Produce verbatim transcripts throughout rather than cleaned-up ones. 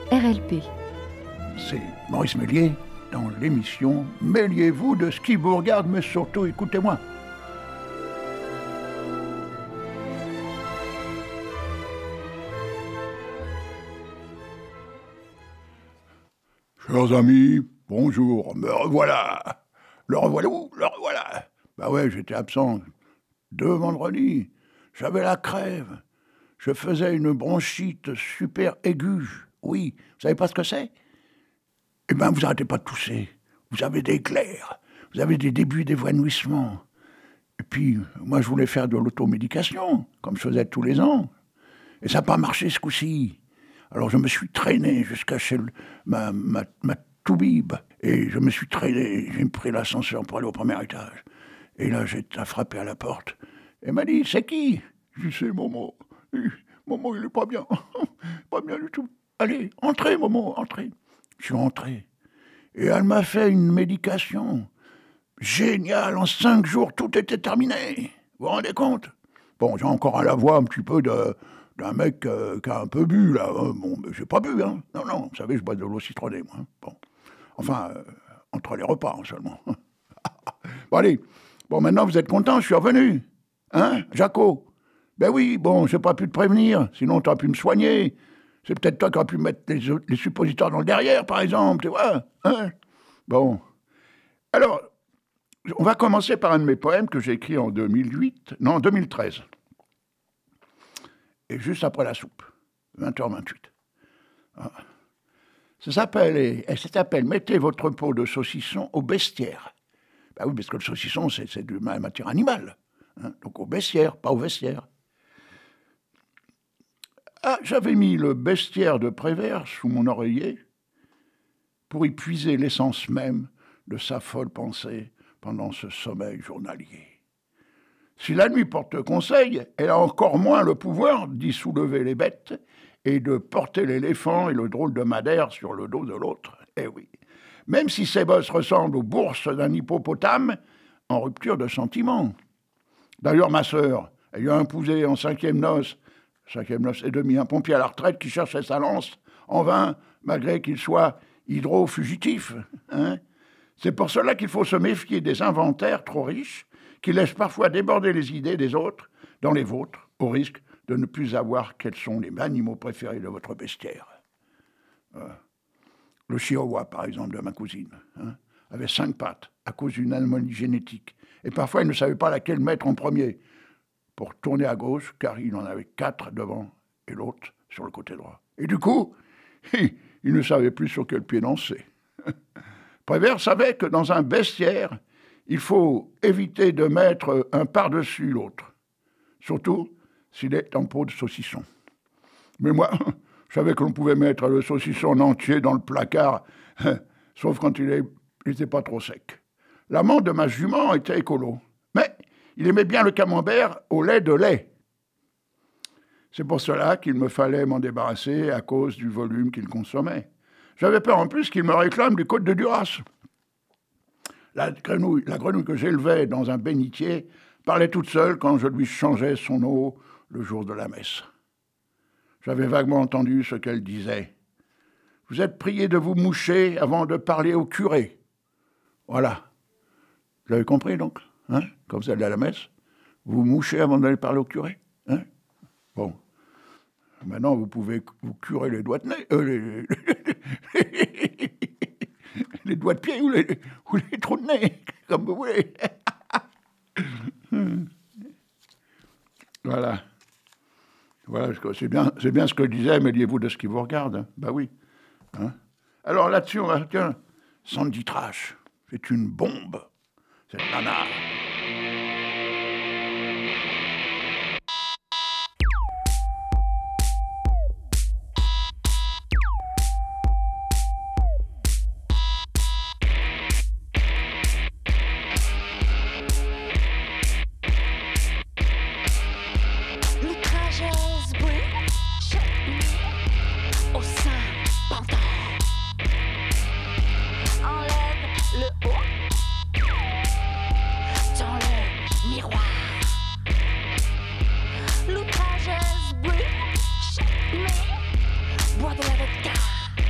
R L P. C'est Maurice Méliès dans l'émission « Mêliez-vous de ce qui vous regarde, mais surtout écoutez-moi ». Chers amis, bonjour, me revoilà. Le revoilà où? Le revoilà. Bah ouais, j'étais absent deux vendredis. J'avais la crève. Je faisais une bronchite super aiguë. Oui, vous savez pas ce que c'est? Eh ben, vous arrêtez pas de tousser. Vous avez des glaires. Vous avez des débuts d'évanouissement. Et puis, moi, je voulais faire de l'automédication, comme je faisais tous les ans. Et ça n'a pas marché ce coup-ci. Alors je me suis traîné jusqu'à chez le, ma, ma, ma toubib. Et je me suis traîné, j'ai pris l'ascenseur pour aller au premier étage. Et là, j'ai frappé à la porte. Elle m'a dit, c'est qui? Je dis, c'est Momo. Momo, il est pas bien. Pas bien du tout. Allez, entrez, Momo, entrez. Je suis entré. Et elle m'a fait une médication. Génial, en cinq jours, tout était terminé. Vous vous rendez compte? Bon, j'ai encore à la voix un petit peu de... d'un mec euh, qui a un peu bu, là. Euh, bon, mais j'ai pas bu, hein. Non, non, vous savez, je bois de l'eau citronnée, moi. Hein. Bon. Enfin, euh, entre les repas, hein, seulement. Bon, allez. Bon, maintenant, vous êtes content, je suis revenu. Hein, Jaco? Ben oui, bon, j'ai pas pu te prévenir, sinon t'aurais pu me soigner. C'est peut-être toi qui aurais pu mettre les, les suppositoires dans le derrière, par exemple, tu vois. Hein? Bon. Alors, on va commencer par un de mes poèmes que j'ai écrit en deux mille huit, non, en deux mille treize. Et juste après la soupe, vingt heures vingt-huit. Ah. Ça s'appelle, elle s'appelle « Mettez votre peau de saucisson au bestiaire ». Ben oui, parce que le saucisson, c'est, c'est de la matière animale. Hein, donc au bestiaire, pas au vestiaire. Ah, j'avais mis le bestiaire de Prévert sous mon oreiller pour y puiser l'essence même de sa folle pensée pendant ce sommeil journalier. Si la nuit porte conseil, elle a encore moins le pouvoir d'y soulever les bêtes et de porter l'éléphant et le drôle de Madère sur le dos de l'autre. Eh oui. Même si ses bosses ressemblent aux bourses d'un hippopotame en rupture de sentiments. D'ailleurs, ma sœur, elle lui a imposé en cinquième noce, cinquième noce et demi, un pompier à la retraite qui cherchait sa lance en vain, malgré qu'il soit hydro-fugitif. Hein? C'est pour cela qu'il faut se méfier des inventaires trop riches qui laissent parfois déborder les idées des autres dans les vôtres, au risque de ne plus savoir quels sont les animaux préférés de votre bestiaire. Euh, le chihuahua, par exemple, de ma cousine, hein, avait cinq pattes à cause d'une anomalie génétique. Et parfois, il ne savait pas laquelle mettre en premier pour tourner à gauche, car il en avait quatre devant et l'autre sur le côté droit. Et du coup, il ne savait plus sur quel pied danser. Prévert savait que dans un bestiaire, il faut éviter de mettre un par-dessus l'autre, surtout s'il est en peau de saucisson. Mais moi, je savais que l'on pouvait mettre le saucisson entier dans le placard, sauf quand il n'était pas trop sec. L'amant de ma jument était écolo, mais il aimait bien le camembert au lait de lait. C'est pour cela qu'il me fallait m'en débarrasser à cause du volume qu'il consommait. J'avais peur en plus qu'il me réclame du côte de Duras. La grenouille, la grenouille que j'élevais dans un bénitier parlait toute seule quand je lui changeais son eau le jour de la messe. J'avais vaguement entendu ce qu'elle disait. « Vous êtes prié de vous moucher avant de parler au curé. » Voilà. Vous l'avez compris donc, hein, quand vous allez à la messe, vous vous mouchez avant d'aller parler au curé. Hein. Bon. Maintenant, vous pouvez vous curer les doigts de nez. Euh, les, les, les doigts de pied ou les, ou les trous de nez, comme vous voulez. Voilà. Voilà, c'est bien, c'est bien ce que disait, mêliez-vous de ce qui vous regarde. Hein. Ben oui. Hein. Alors là-dessus, on va dire, Sandy Trash, c'est une bombe, cette nana. Bois de la vodka.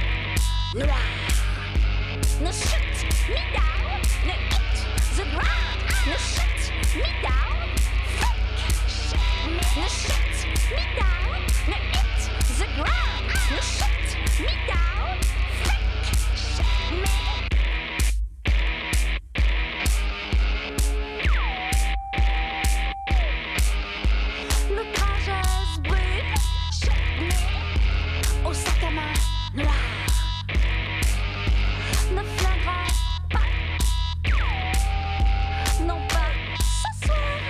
noir. Ne shoot me down, ne hit the ground. Ne shoot me down, fake shit me. Ne shoot me down, ne hit the ground. Ne shoot me down, fake shit me. L'outrageuse brune, chutney, au sac à main noir. Ne flinguera pas, non pas ce soir.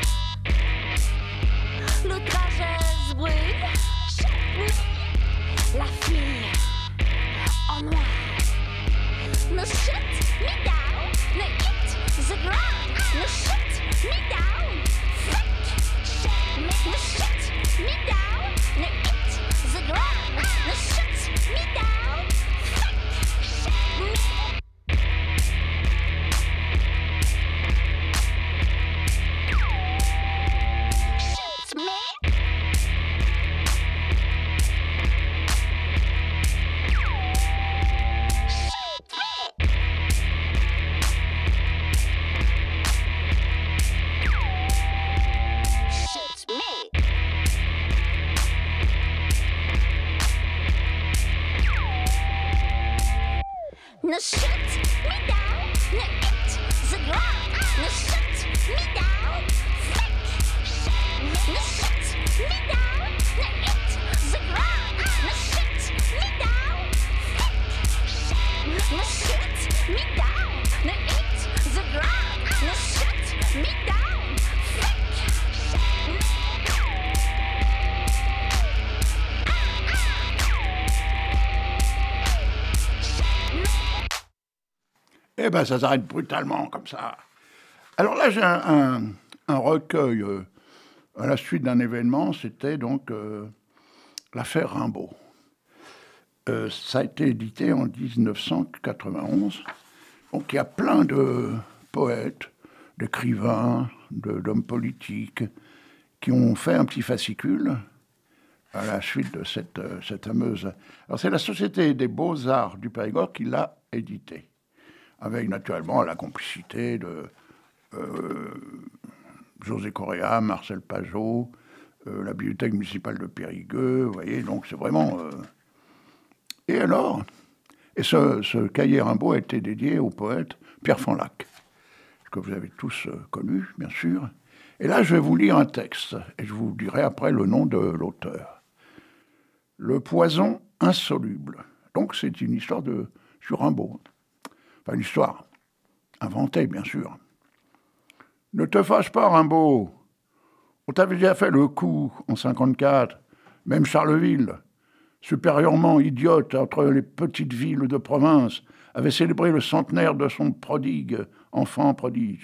L'outrageuse brune, chutney, la fille en noir. Ne shoot me down, ne hit the ground. Ne shoot me down, fake shit me. Ne shoot me down, ne hit the ground. Ne shoot me down, fake shit me. Shoot me. Shoot me. Shoot me. Ne shoot me down, ne hit the ground. Ne shoot me down, fake shit me. Ne shoot me down, ne hit the ground. Ne shoot me down, fake shit me. Ne shoot me down, ne hit the ground. Ne shoot me down, fake shit me. Ah, ah. Shit me. Eh ben, ça s'arrête brutalement, comme ça. Alors là, j'ai un, un, un recueil euh, à la suite d'un événement, c'était donc euh, l'affaire Rimbaud. Euh, ça a été édité en dix-neuf cent quatre-vingt-onze. Donc il y a plein de poètes, d'écrivains, de, d'hommes politiques qui ont fait un petit fascicule à la suite de cette, euh, cette fameuse... Alors c'est la Société des Beaux-Arts du Périgord qui l'a édité, avec naturellement la complicité de euh, José Correa, Marcel Pajot, euh, la bibliothèque municipale de Périgueux, vous voyez, donc c'est vraiment... Euh... Et alors, et ce, ce cahier Rimbaud a été dédié au poète Pierre Fanlac, que vous avez tous euh, connu, bien sûr. Et là, je vais vous lire un texte, et je vous dirai après le nom de l'auteur. Le poison insoluble. Donc c'est une histoire de, sur Rimbaud. Enfin, une histoire inventée, bien sûr. Ne te fâche pas, Rimbaud. On t'avait déjà fait le coup en cinquante-quatre, même Charleville, supérieurement idiote entre les petites villes de province, avait célébré le centenaire de son prodigue, enfant prodige.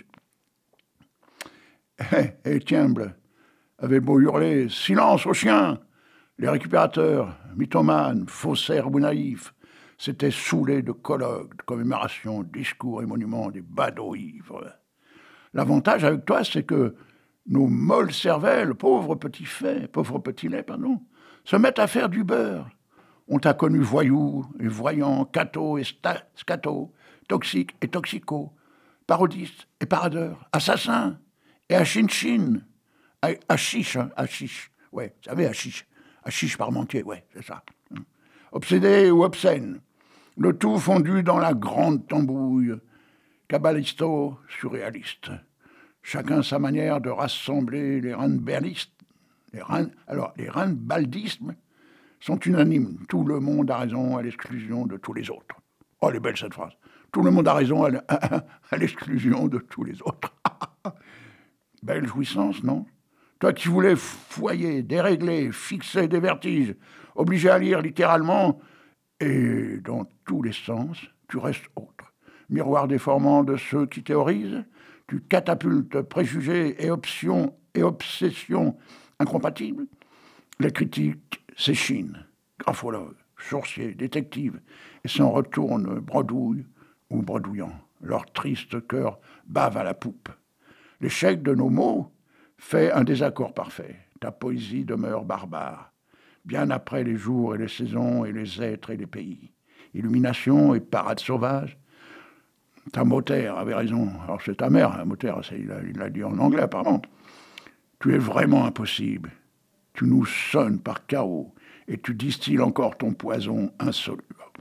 Et Étienne avait beau hurler « Silence aux chiens !» Les récupérateurs, mythomanes, faussaires ou naïfs, s'étaient saoulés de colloques, de commémorations, de discours et monuments des badauds ivres. L'avantage avec toi, c'est que nos molles cervelles, pauvres petits faits, pauvres petits laits, pardon, se mettent à faire du beurre. On t'a connu voyou et voyant, cato et sta- scato, toxique et toxico, parodiste et paradeur, assassin et achinchin, achiche, hein, achiche, ouais, vous savez, achiche, achiche parmentier, ouais, c'est ça. Obsédé ou obscène, le tout fondu dans la grande tambouille, cabalisto surréaliste. Chacun sa manière de rassembler les randberlistes. Les rand... Alors, les randbaldismes sont unanimes. Tout le monde a raison à l'exclusion de tous les autres. Oh, elle est belle cette phrase. Tout le monde a raison à, à, à l'exclusion de tous les autres. Belle jouissance, non? Toi qui voulais foyer, dérégler, fixer des vertiges, obligé à lire littéralement, et dans tous les sens, tu restes autre. Miroir déformant de ceux qui théorisent, tu catapultes préjugés et options et obsessions incompatibles. Les critiques s'échinent, graphologues, sourciers, détectives, et s'en retournent bredouilles ou bredouillant. Leur triste cœur bave à la poupe. L'échec de nos mots fait un désaccord parfait. Ta poésie demeure barbare, bien après les jours et les saisons et les êtres et les pays. illumination et parade sauvage. Ta Motère avait raison. Alors c'est ta mère, Motère, il l'a il dit en anglais apparemment. Tu es vraiment impossible. Tu nous sonnes par chaos et tu distilles encore ton poison insoluble.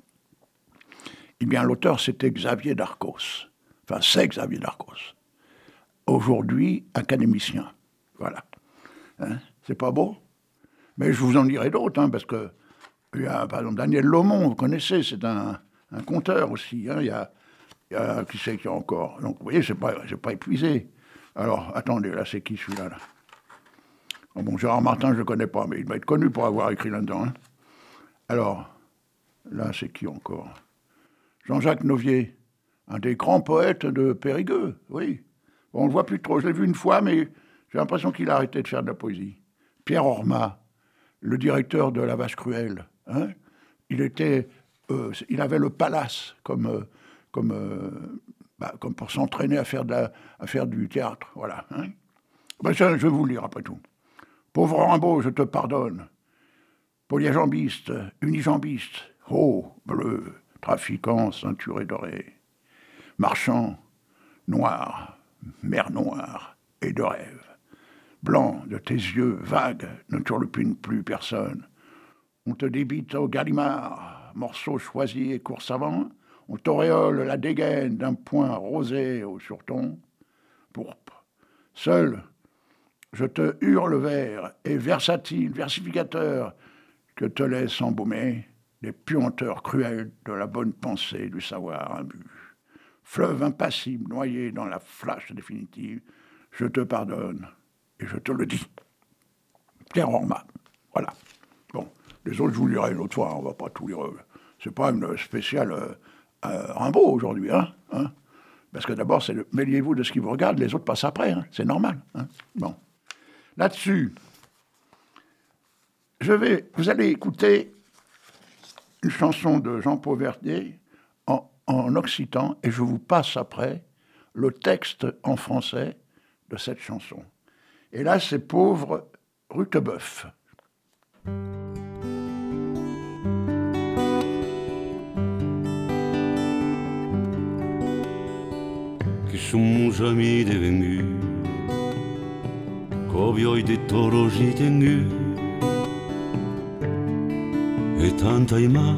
Eh bien, l'auteur, c'était Xavier Darcos. Enfin, c'est Xavier Darcos. Aujourd'hui, académicien. Voilà. Hein, c'est pas beau? Mais je vous en dirai d'autres, hein, parce que il y a, par exemple, Daniel Lomont, vous connaissez, c'est un, un conteur aussi. Hein, il y a Il y a, qui c'est qu'il y a encore? Donc, vous voyez, c'est pas, c'est pas épuisé. Alors, attendez, là, c'est qui celui-là là oh, bon, Gérard Martin, je ne le connais pas, mais il doit être connu pour avoir écrit là-dedans. Hein. Alors, là, c'est qui encore? Jean-Jacques Novier, un des grands poètes de Périgueux, oui. Bon, on ne le voit plus trop. Je l'ai vu une fois, mais j'ai l'impression qu'il a arrêté de faire de la poésie. Pierre Orma, le directeur de La Vache Cruelle. Hein, il, était, euh, il avait le palace comme... Euh, Comme, euh, bah, comme pour s'entraîner à faire, de la, à faire du théâtre. Voilà. Hein. Ben, ça, je vais vous le lire après tout. Pauvre Rimbaud, je te pardonne. Polyjambiste, unijambiste, haut, bleu, trafiquant, ceinturé doré. Marchand, noir, mer noire et de rêve. Blanc de tes yeux vagues, ne turlupine plus personne. On te débite au Gallimard, morceau choisi et court savant. On t'auréole la dégaine d'un point rosé au surton pourpre. Seul, je te hurle vers, et versatile, versificateur, que te laisse embaumer les puanteurs cruelles de la bonne pensée et du savoir imbu. Fleuve impassible, noyé dans la flash définitive, je te pardonne, et je te le dis. Pierre Orma, voilà. Bon, les autres, je vous lirai une autre fois, on ne va pas tout lire. C'est pas une spéciale... Euh, Euh, Rimbaud aujourd'hui, hein, hein, parce que d'abord, c'est le mêliez-vous de ce qui vous regarde, les autres passent après, hein, c'est normal. Hein, bon, là-dessus, je vais, vous allez écouter une chanson de Jean-Paul Verdier en, en occitan, et je vous passe après le texte en français de cette chanson. Et là, c'est Pauvre Rutebeuf. Che sono già divengu, covio di torogi tengu, e tanta ima.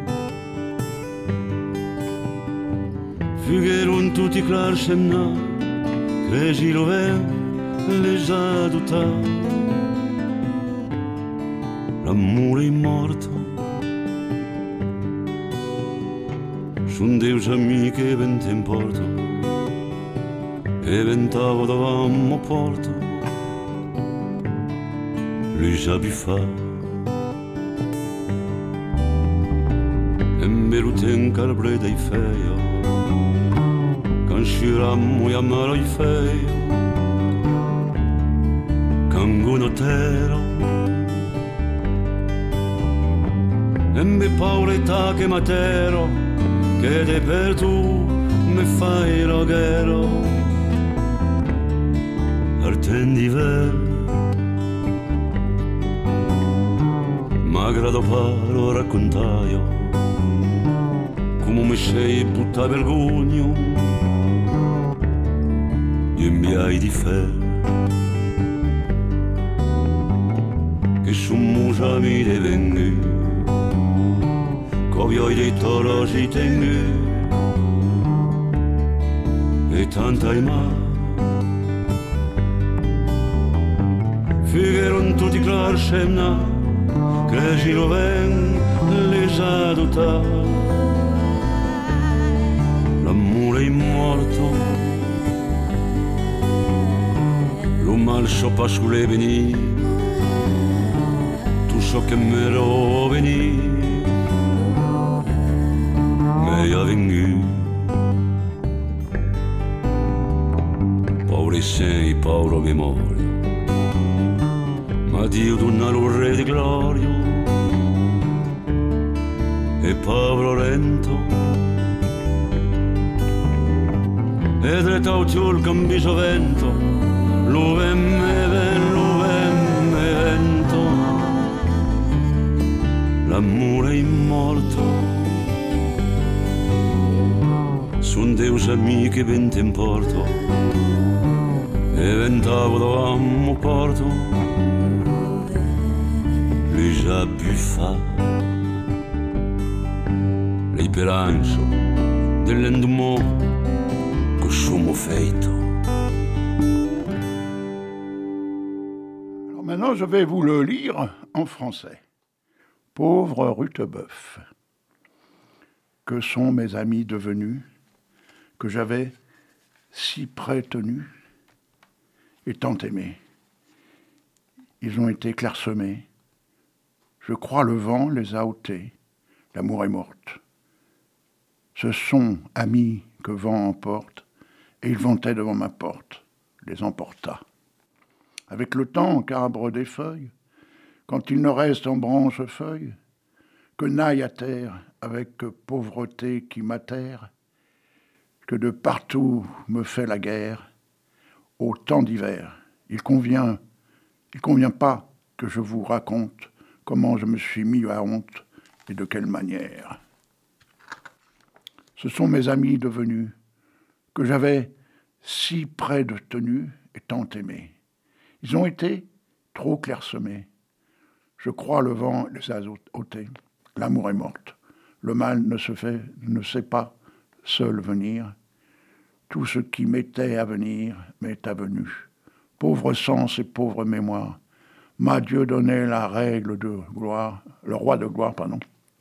Fugheron tutti clar semna, cregi lo ven, les aduta. L'amore è morto, son Deus amiche ben te importo. E ventavo davamo porto, lui già biffa. E meruten calbre dei feio, can sciurammo e amaro i feio, canguno tero. E me pauretta che matero, che de per tu me fai roghero. Artendi ver, ma grado paro raccontaio, come mi sei butta vergogno, e mi hai di fe, che sono già mi devengu, covio dei torosi tengu, e tanta ima. Fugheron tutti clar semna, cregi lo ven, les aduta. L'amore è morto, lo mal so pas sulle veni, tu so che me lo veni, me ha vengu. Paure sei, pauro memoria, ma Dio d'una lurre di gloria, e povero lento, e dretauti il cambiso vento, lo vemme ven, lo vemme vento, l'amore è morto, Son Deus amiche vente in porto e ventavo davamo porto lui già buffa lei peranzo dell'endumò cosciumo feito. Alors maintenant je vais vous le lire en français. Pauvre Rutebeuf, que sont mes amis devenus, que j'avais si près tenus et tant aimés. Ils ont été clairsemés. Je crois le vent les a ôtés. L'amour est morte. Ce sont amis que vent emporte, et ils vantaient devant ma porte, les emporta. Avec le temps qu'arbre des feuilles, quand il ne reste en branche feuille, que naille à terre avec pauvreté qui m'atterre, que de partout me fait la guerre, au temps d'hiver, il convient, il convient pas que je vous raconte comment je me suis mis à honte et de quelle manière. Ce sont mes amis devenus, que j'avais si près de tenus et tant aimés. Ils ont été trop clairsemés. Je crois le vent les a ôtés. L'amour est morte. Le mal ne se fait, ne sait pas seul venir. Tout ce qui m'était à venir m'est avenu. Pauvre sens et pauvre mémoire, m'a Dieu donné la règle de gloire, le roi de gloire, pardon.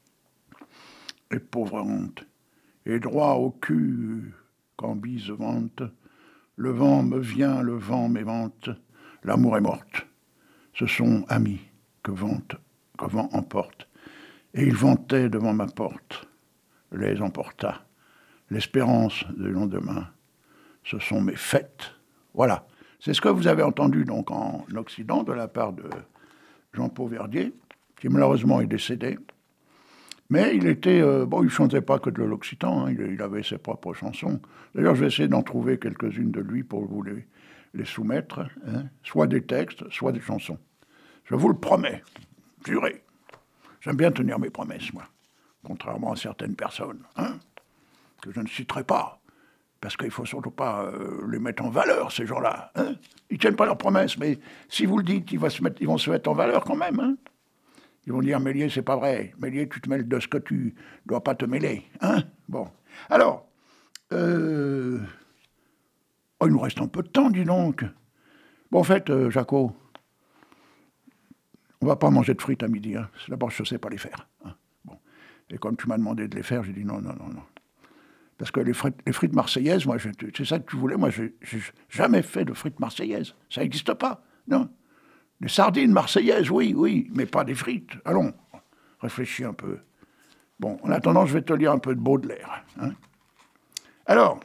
Et pauvre honte, et droit au cul qu'en bise vente, le vent me vient, le vent m'évente, l'amour est morte. Ce sont amis que vente, que vent emporte, et ils vantaient devant ma porte, les emporta. L'espérance du lendemain, ce sont mes fêtes. Voilà. C'est ce que vous avez entendu donc en Occident de la part de Jean-Paul Verdier, qui malheureusement est décédé. Mais il était, euh, bon, il ne chantait pas que de l'occitan, hein, il, il avait ses propres chansons. D'ailleurs, je vais essayer d'en trouver quelques-unes de lui pour vous les, les soumettre, hein, soit des textes, soit des chansons. Je vous le promets, juré. J'aime bien tenir mes promesses, moi, contrairement à certaines personnes, hein, que je ne citerai pas, parce qu'il ne faut surtout pas euh, les mettre en valeur, ces gens-là. Hein. Ils ne tiennent pas leurs promesses, mais si vous le dites, ils vont se mettre, ils vont se mettre en valeur quand même. Hein. Ils vont dire, Méliès, c'est pas vrai. Méliès, tu te mêles de ce que tu ne dois pas te mêler. Hein. Bon. Alors, euh... oh, il nous reste un peu de temps, dis donc. Bon, en fait, euh, Jaco, on ne va pas manger de frites à midi. Hein. D'abord, je ne sais pas les faire. Hein. Bon. Et comme tu m'as demandé de les faire, j'ai dit non, non, non, non. Parce que les frites, les frites marseillaises, moi, je, c'est ça que tu voulais, moi, je n'ai jamais fait de frites marseillaises. Ça n'existe pas, non. Les sardines marseillaises, oui, oui, mais pas des frites. Allons, réfléchis un peu. Bon, en attendant, je vais te lire un peu de Baudelaire. Hein. Alors,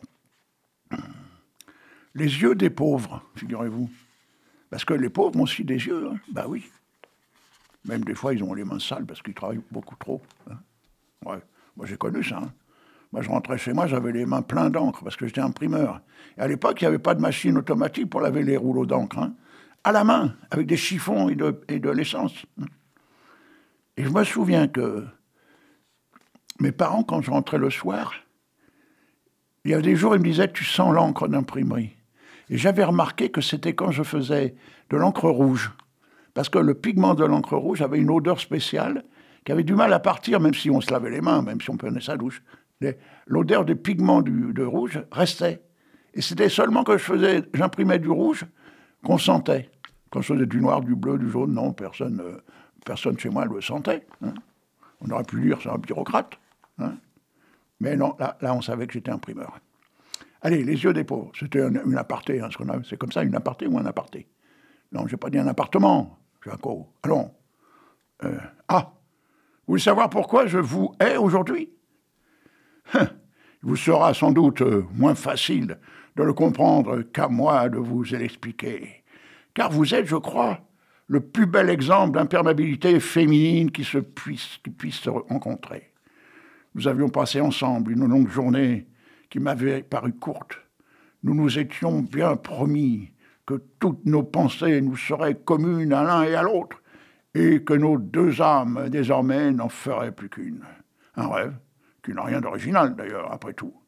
les yeux des pauvres, figurez-vous. Parce que les pauvres ont aussi des yeux, hein. Ben oui. Même des fois, ils ont les mains sales parce qu'ils travaillent beaucoup trop. Hein. Ouais, moi j'ai connu ça. Hein. Moi, je rentrais chez moi, j'avais les mains pleines d'encre parce que j'étais imprimeur. Et à l'époque, il n'y avait pas de machine automatique pour laver les rouleaux d'encre. Hein. À la main, avec des chiffons et de, et de l'essence. Et je me souviens que mes parents, quand je rentrais le soir, il y avait des jours, ils me disaient « tu sens l'encre d'imprimerie ». Et j'avais remarqué que c'était quand je faisais de l'encre rouge. Parce que le pigment de l'encre rouge avait une odeur spéciale qui avait du mal à partir, même si on se lavait les mains, même si on prenait sa douche. L'odeur des pigments du, de rouge restait. Et c'était seulement quand je faisais, j'imprimais du rouge qu'on sentait. Quand je faisais du noir, du bleu, du jaune, non, personne, euh, personne chez moi le sentait. Hein. On aurait pu dire c'est un bureaucrate. Hein. Mais non, là, là, on savait que j'étais imprimeur. Allez, les yeux des pauvres. C'était une, une aparté. Hein, ce qu'on a, c'est comme ça, une aparté ou un aparté. Non, je n'ai pas dit un appartement, Jaco. Allons. Euh, ah, vous voulez savoir pourquoi je vous hais aujourd'hui ? Il vous sera sans doute moins facile de le comprendre qu'à moi de vous l'expliquer. Car vous êtes, je crois, le plus bel exemple d'imperméabilité féminine qui, se puisse, qui puisse se rencontrer. Nous avions passé ensemble une longue journée qui m'avait paru courte. Nous nous étions bien promis que toutes nos pensées nous seraient communes à l'un et à l'autre, et que nos deux âmes, désormais, n'en feraient plus qu'une. Un rêve, qui n'a rien d'original, d'ailleurs, après tout.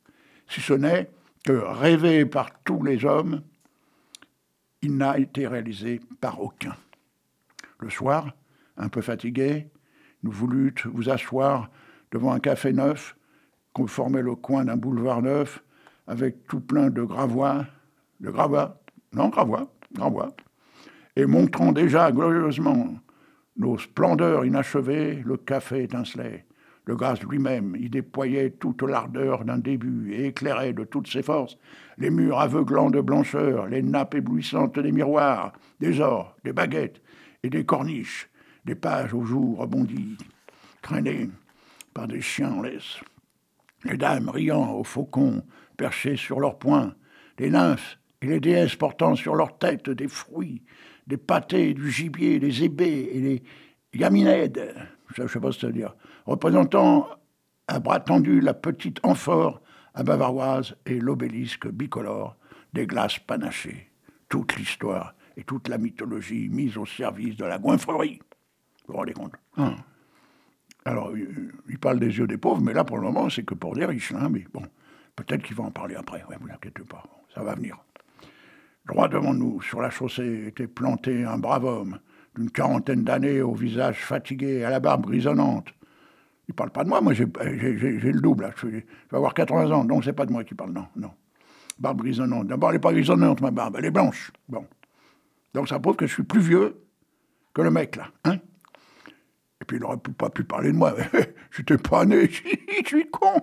si ce n'est que, rêvé par tous les hommes, il n'a été réalisé par aucun. Le soir, un peu fatigué, nous voulûtes vous asseoir devant un café neuf qu'on formait le coin d'un boulevard neuf avec tout plein de gravois, de gravois, non, gravois, gravois, et montrant déjà glorieusement nos splendeurs inachevées, le café étincelait. Le gaz lui-même y déployait toute l'ardeur d'un début et éclairait de toutes ses forces les murs aveuglants de blancheur, les nappes éblouissantes des miroirs, des ors, des baguettes et des corniches, des pages aux joues rebondies, traînées par des chiens en laisse. Les dames riant aux faucons perchés sur leurs poings, les nymphes et les déesses portant sur leurs têtes des fruits, des pâtés, du gibier, des ébés et des yaminèdes, je ne sais pas ce que ça veut dire, représentant à bras tendus la petite amphore à bavaroise et l'obélisque bicolore des glaces panachées. Toute l'histoire et toute la mythologie mise au service de la goinfrerie. Vous vous rendez compte hein. Alors, il parle des yeux des pauvres, mais là, pour le moment, c'est que pour des riches. Hein, mais bon, peut-être qu'il va en parler après. Ouais, vous inquiétez pas, ça va venir. Droit devant nous, sur la chaussée, était planté un brave homme d'une quarantaine d'années, au visage fatigué, à la barbe grisonnante. Il ne parle pas de moi, moi j'ai, j'ai, j'ai, j'ai le double, là. Je, je vais avoir quatre-vingts ans, donc c'est pas de moi qui parle, non, non. Barbe grisonnante. D'abord, elle n'est pas grisonnante, ma barbe, elle est blanche. Bon. Donc ça prouve que je suis plus vieux que le mec, là, hein. Et puis il n'aurait pas pu parler de moi. J'étais pas né, je suis con.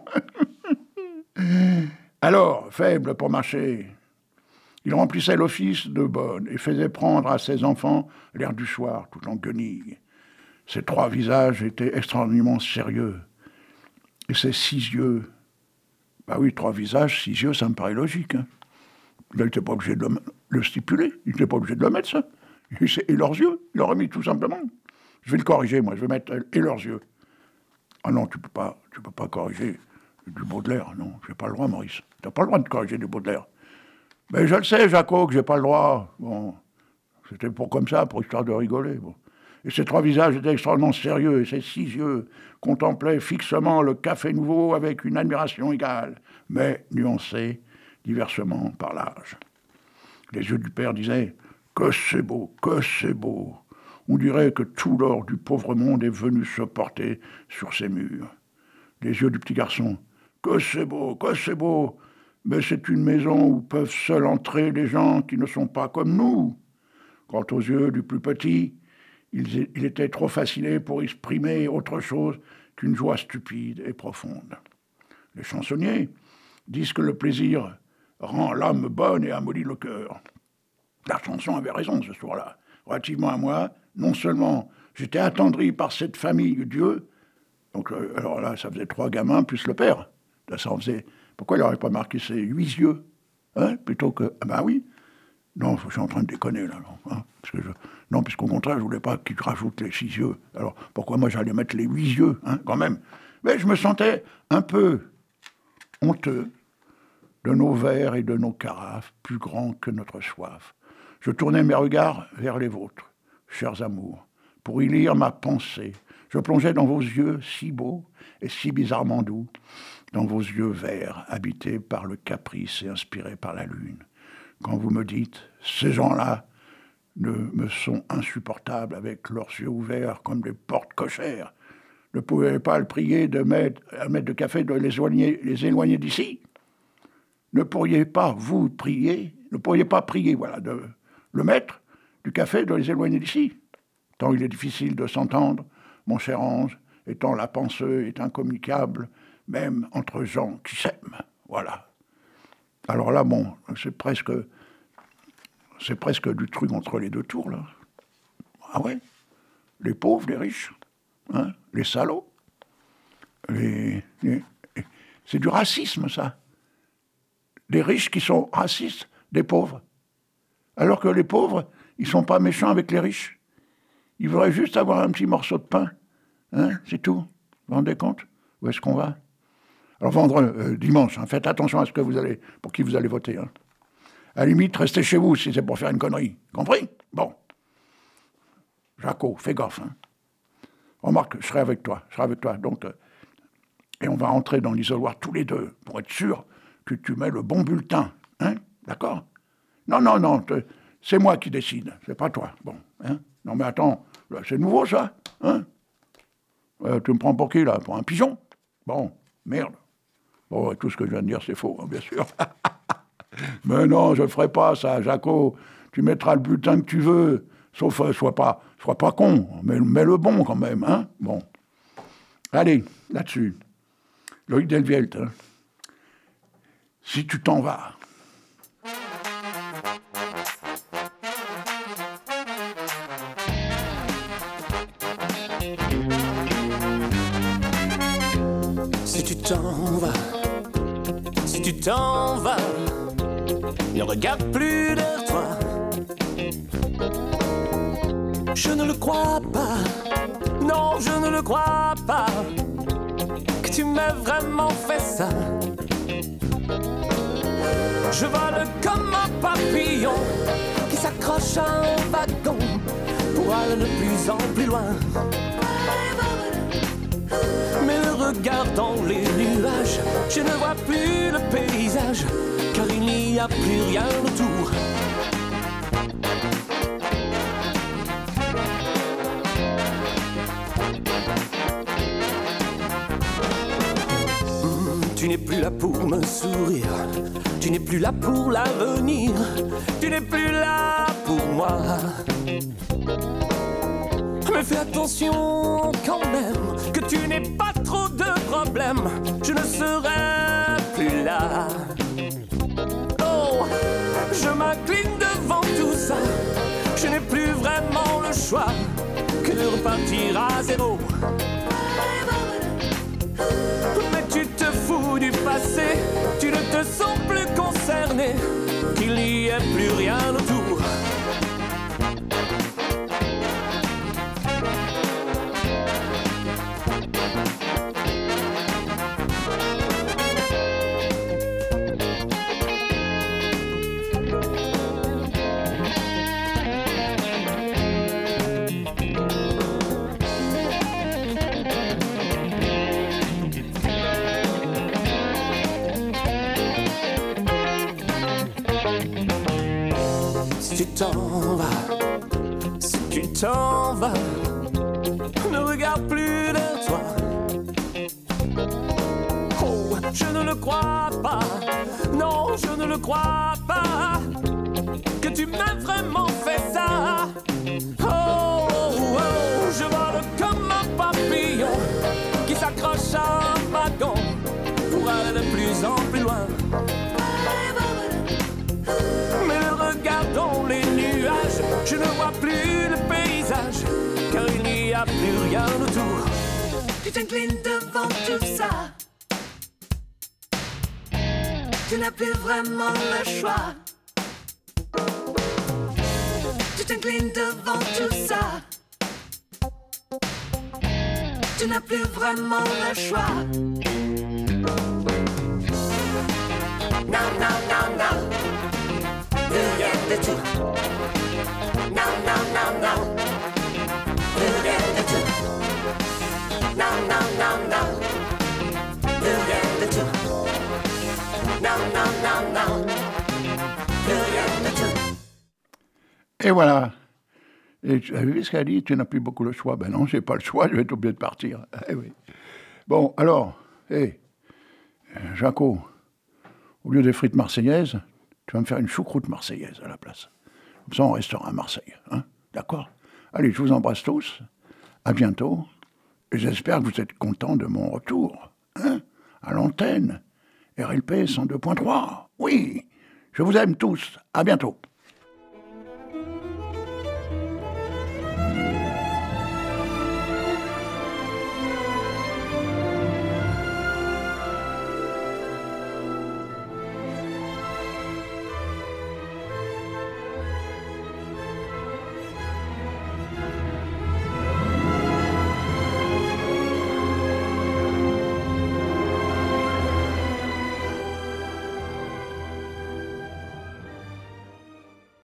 Alors, faible pour marcher, il remplissait l'office de bonne et faisait prendre à ses enfants l'air du soir, tout en guenille. Ses trois visages étaient extraordinairement sérieux. Et ses six yeux, bah oui, trois visages, six yeux, ça me paraît logique. Hein. Il n'était pas obligé de le, le stipuler, il n'était pas obligé de le mettre, ça. Et, et leurs yeux, il l'aurait mis tout simplement. Je vais le corriger, moi, je vais mettre « et leurs yeux ». Ah non, tu ne peux pas, tu peux pas corriger du Baudelaire, non, je n'ai pas le droit, Maurice. Tu n'as pas le droit de corriger du Baudelaire. Mais je le sais, Jaco, que je n'ai pas le droit. Bon, c'était pour comme ça, pour histoire de rigoler. Bon. Et ces trois visages étaient extrêmement sérieux, et ces six yeux contemplaient fixement le café nouveau avec une admiration égale, mais nuancée diversement par l'âge. Les yeux du père disaient « Que c'est beau, que c'est beau !» On dirait que tout l'or du pauvre monde est venu se porter sur ces murs. Les yeux du petit garçon. Que c'est beau, que c'est beau, mais c'est une maison où peuvent seuls entrer les gens qui ne sont pas comme nous. Quant aux yeux du plus petit, il, il était trop fasciné pour exprimer autre chose qu'une joie stupide et profonde. Les chansonniers disent que le plaisir rend l'âme bonne et amollit le cœur. La chanson avait raison ce soir-là. Relativement à moi, non seulement j'étais attendri par cette famille de Dieu, donc euh, alors là, ça faisait trois gamins plus le père. Là, ça en faisait. Pourquoi il n'aurait pas marqué ses huit yeux, hein, plutôt que. Ah ben oui. Non, je suis en train de déconner là, non, hein, parce que je, non, puisqu'au contraire, je voulais pas qu'il rajoute les six yeux. Alors pourquoi moi j'allais mettre les huit yeux, hein, quand même. Mais je me sentais un peu honteux de nos verres et de nos carafes, plus grands que notre soif. Je tournais mes regards vers les vôtres, chers amours, pour y lire ma pensée. Je plongeais dans vos yeux si beaux et si bizarrement doux, dans vos yeux verts, habités par le caprice et inspirés par la lune. Quand vous me dites, ces gens-là ne me sont insupportables avec leurs yeux ouverts comme des portes cochères, ne pouvez pas le prier de mettre, à mettre de café de les éloigner, les éloigner d'ici? Ne pourriez pas vous prier, ne pourriez pas prier, voilà, de le maître du café de les éloigner d'ici? Tant il est difficile de s'entendre, mon cher ange, et tant la pensée est incommunicable, même entre gens qui s'aiment. Voilà. Alors là, bon, c'est presque, c'est presque du truc entre les deux tours, là. Ah ouais? Les pauvres, les riches, hein? Les salauds. Les, les, c'est du racisme, ça. Les riches qui sont racistes des pauvres. Alors que les pauvres, ils ne sont pas méchants avec les riches. Ils voudraient juste avoir un petit morceau de pain. Hein, c'est tout. Vous vous rendez compte? Où est-ce qu'on va? Alors, vendre euh, dimanche, hein, faites attention à ce que vous allez, pour qui vous allez voter. Hein. À la limite, restez chez vous si c'est pour faire une connerie. Compris? Bon. Jaco, fais gaffe. Hein. Remarque, je serai avec toi. Je serai avec toi. Donc, euh, et on va rentrer dans l'isoloir tous les deux pour être sûr que tu mets le bon bulletin, hein, d'accord? Non, non, non, te, c'est moi qui décide, c'est pas toi, bon, hein? Non mais attends, là, c'est nouveau ça, hein? Euh, tu me prends pour qui, là? Pour un pigeon? Bon, merde. Bon, tout ce que je viens de dire, c'est faux, hein, bien sûr. Mais non, je ne ferai pas ça, Jaco. Tu mettras le bulletin que tu veux, sauf, euh, sois pas, sois pas con, mais mets le bon quand même, hein? Bon. Allez, là-dessus. Loïc Delvielt, hein? Si tu t'en vas... Si tu t'en vas, si tu t'en vas, ne regarde plus derrière toi. Je ne le crois pas, non, je ne le crois pas, que tu m'aies vraiment fait ça. Je vole comme un papillon qui s'accroche à un wagon pour aller de plus en plus loin. Mais le regard dans les nuages, je ne vois plus le paysage, car il n'y a plus rien autour. Mmh, tu n'es plus là pour me sourire, tu n'es plus là pour l'avenir, tu n'es plus là pour moi. Mais fais attention quand même, que tu n'aies pas trop de problèmes, je ne serai plus là. Oh, je m'incline devant tout ça, je n'ai plus vraiment le choix que de repartir à zéro. Mais tu te fous du passé, tu ne te sens plus concerné, qu'il n'y ait plus rien autour. Si tu t'en vas, si tu t'en vas, ne regarde plus derrière toi. Oh, je ne le crois pas, non, je ne le crois pas, que tu m'as vraiment fait ça. Oh, oh, oh, je vole comme un papillon qui s'accroche à un wagon pour aller de plus en plus loin. Mais le regard dans les nuages, je ne vois plus le paysage, car il n'y a plus rien autour. Tu t'inclines devant tout ça, tu n'as plus vraiment le choix. Tu t'inclines devant tout ça, tu n'as plus vraiment le choix. Non, non, non, non, plus rien de tout. Non, non, non, non, plus rien de tout. Non, non, non, non, plus rien de tout. Non, non, non, non, plus rien de tout. Et voilà. Et tu as vu ce qu'elle a dit? Tu n'as plus beaucoup le choix. Ben non, j'ai pas le choix, je vais être obligé de partir. Eh oui. Bon, alors, hé, hey, Jaco, au lieu des frites marseillaises, tu vas me faire une choucroute marseillaise à la place. Comme ça, on restera à Marseille. Hein? D'accord? Allez, je vous embrasse tous. À bientôt. Et j'espère que vous êtes contents de mon retour. Hein? À l'antenne. R L P cent deux point trois. Oui. Je vous aime tous. À bientôt.